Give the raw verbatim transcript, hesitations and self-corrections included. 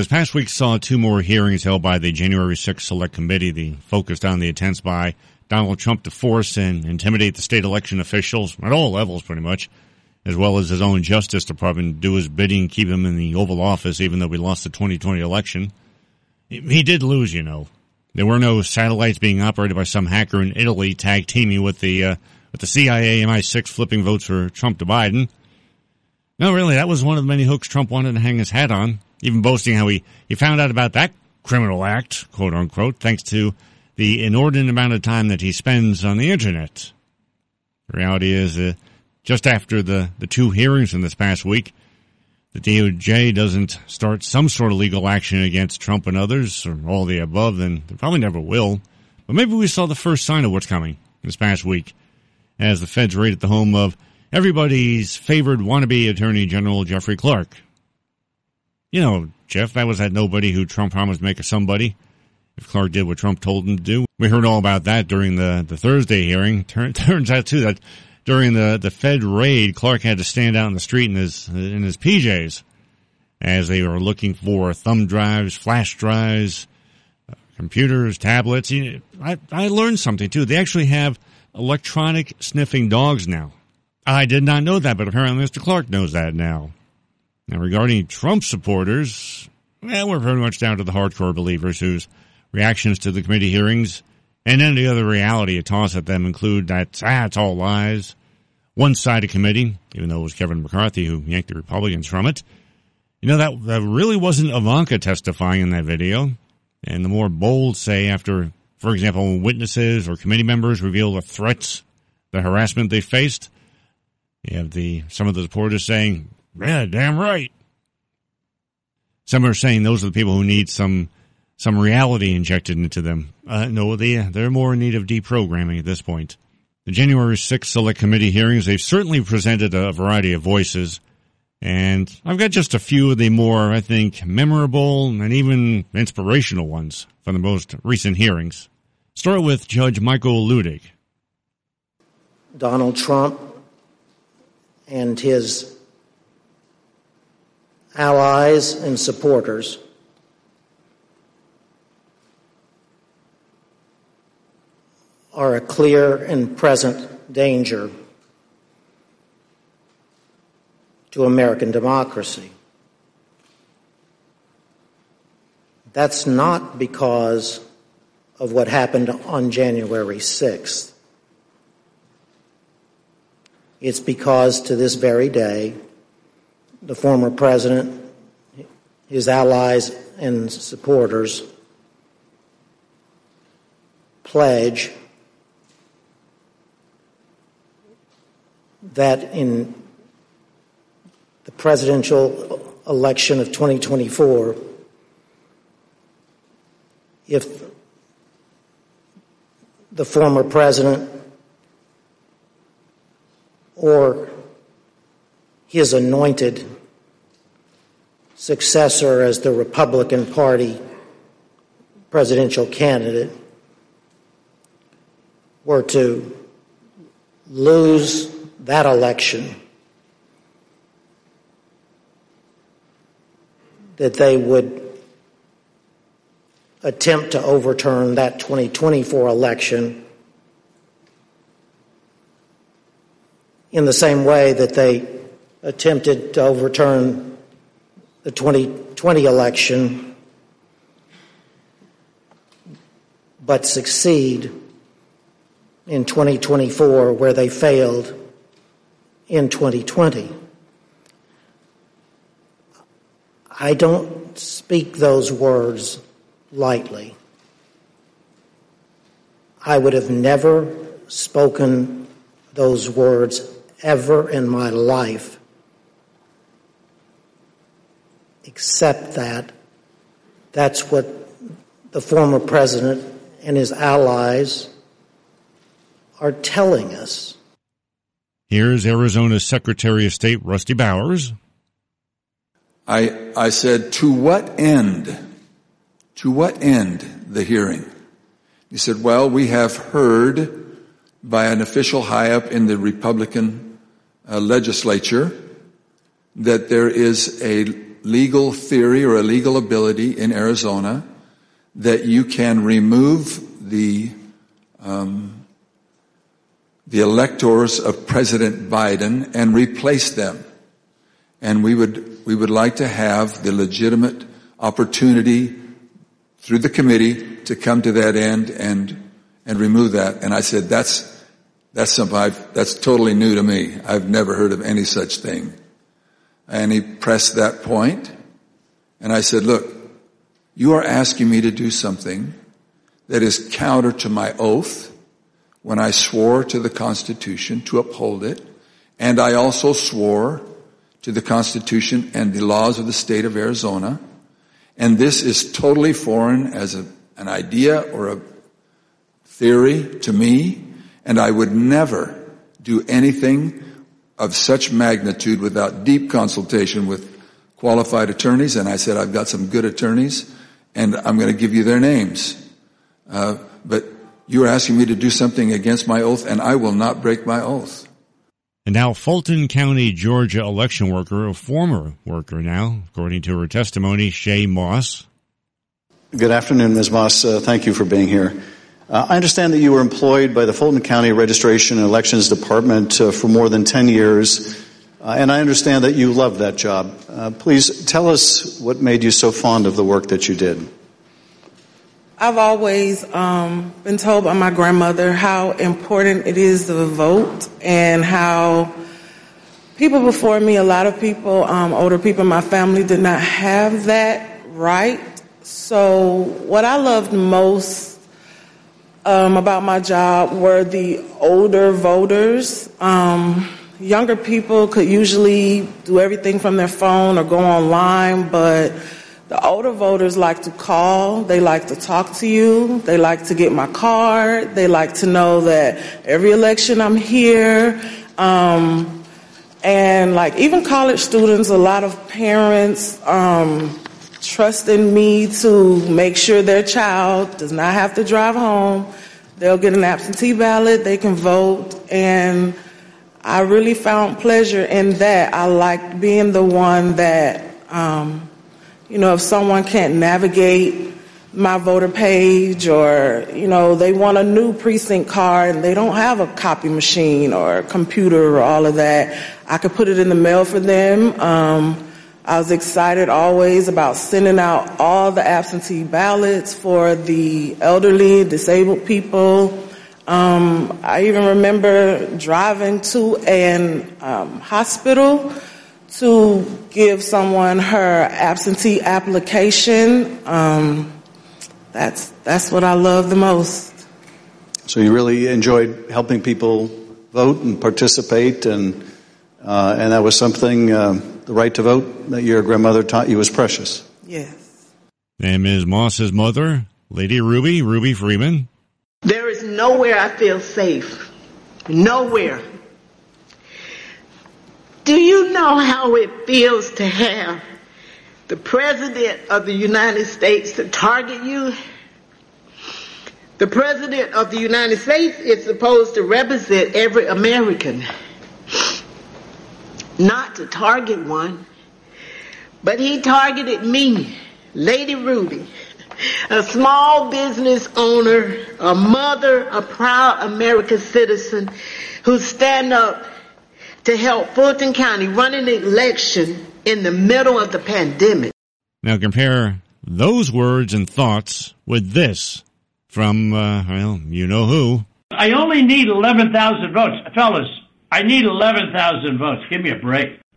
This past week saw two more hearings held by the January sixth Select Committee. The focused on the attempts by Donald Trump to force and intimidate the state election officials at all levels, pretty much, as well as his own Justice Department do his bidding, keep him in the Oval Office, even though we lost the twenty twenty election. He did lose, you know. There were no satellites being operated by some hacker in Italy tag teaming with the uh, with the C I A M I six flipping votes for Trump to Biden. No, really, that was one of the many hooks Trump wanted to hang his hat on, even boasting how he, he found out about that criminal act, quote unquote, thanks to the inordinate amount of time that he spends on the Internet. The reality is, uh, just after the, the two hearings from this past week, the D O J doesn't start some sort of legal action against Trump and others, or all the above, then they probably never will. But maybe we saw the first sign of what's coming this past week, as the feds raided the home of everybody's favored wannabe Attorney General Jeffrey Clark. You know, Jeff, that was that nobody who Trump promised to make a somebody if Clark did what Trump told him to do. We heard all about that during the, the Thursday hearing. Turn, turns out, too, that during the, the Fed raid, Clark had to stand out in the street in his in his P Js as they were looking for thumb drives, flash drives, uh, computers, tablets. You know, I, I learned something, too. They actually have electronic sniffing dogs now. I did not know that, but apparently Mister Clark knows that now. Now, regarding Trump supporters, well, we're pretty much down to the hardcore believers whose reactions to the committee hearings and any other reality a toss at them include that, ah, it's all lies. One-sided committee, even though it was Kevin McCarthy who yanked the Republicans from it. You know, that, that really wasn't Ivanka testifying in that video. And the more bold say after, for example, witnesses or committee members reveal the threats, the harassment they faced, you have the some of the supporters saying, yeah, damn right. Some are saying those are the people who need some some reality injected into them. Uh, no, they, they're more in need of deprogramming at this point. The January sixth Select Committee hearings, they've certainly presented a variety of voices, and I've got just a few of the more, I think, memorable and even inspirational ones from the most recent hearings. Start with Judge Michael Luttig. Donald Trump and his allies and supporters are a clear and present danger to American democracy. That's not because of what happened on January sixth. It's because to this very day, the former president, his allies and supporters pledge that in the presidential election of twenty twenty-four, if the former president or his anointed successor as the Republican Party presidential candidate were to lose that election, that they would attempt to overturn that twenty twenty-four election in the same way that they attempted to overturn the twenty twenty election, but succeed in twenty twenty-four where they failed in twenty twenty. I don't speak those words lightly. I would have never spoken those words ever in my life, except that that's what the former president and his allies are telling us. Here's Arizona's Secretary of State, Rusty Bowers. I, I said, to what end? To what end the hearing? He said, well, we have heard by an official high up in the Republican uh, legislature that there is a legal theory or a legal ability in Arizona that you can remove the um, the electors of President Biden and replace them. And we would we would like to have the legitimate opportunity through the committee to come to that end and and remove that. And I said, that's that's something I've, that's totally new to me. I've never heard of any such thing. And he pressed that point, and I said, look, you are asking me to do something that is counter to my oath when I swore to the Constitution to uphold it, and I also swore to the Constitution and the laws of the state of Arizona, and this is totally foreign as a, an idea or a theory to me, and I would never do anything of such magnitude without deep consultation with qualified attorneys. And I said, I've got some good attorneys, and I'm going to give you their names. Uh, but you're asking me to do something against my oath, and I will not break my oath. And now Fulton County, Georgia election worker, a former worker now, according to her testimony, Shay Moss. Good afternoon, Miz Moss. Uh, thank you for being here. Uh, I understand that you were employed by the Fulton County Registration and Elections Department uh, for more than ten years, uh, and I understand that you love that job. Uh, please tell us what made you so fond of the work that you did. I've always um, been told by my grandmother how important it is to vote, and how people before me, a lot of people, um, older people in my family, did not have that right. So what I loved most Um, about my job were the older voters. Um, younger people could usually do everything from their phone or go online, but the older voters like to call, they like to talk to you, they like to get my card, they like to know that every election I'm here. Um, and like even college students, a lot of parents um, trust in me to make sure their child does not have to drive home. They'll get an absentee ballot, they can vote, and I really found pleasure in that. I liked being the one that, um, you know, if someone can't navigate my voter page, or, you know, they want a new precinct card and they don't have a copy machine or a computer or all of that, I could put it in the mail for them. Um, I was excited always about sending out all the absentee ballots for the elderly, disabled people. Um, I even remember driving to an um, hospital to give someone her absentee application. Um, that's that's what I love the most. So you really enjoyed helping people vote and participate, and uh, and that was something. Uh, The right to vote that your grandmother taught you was precious. Yes. And Miz Moss's mother, Lady Ruby, Ruby Freeman. There is nowhere I feel safe. Nowhere. Do you know how it feels to have the President of the United States to target you? The President of the United States is supposed to represent every American, not to target one, but he targeted me, Lady Ruby, a small business owner, a mother, a proud American citizen who stand up to help Fulton County run an election in the middle of the pandemic. Now compare those words and thoughts with this from, uh, well, you know who. I only need eleven thousand votes. Fellas, I need eleven thousand votes. Give me a break.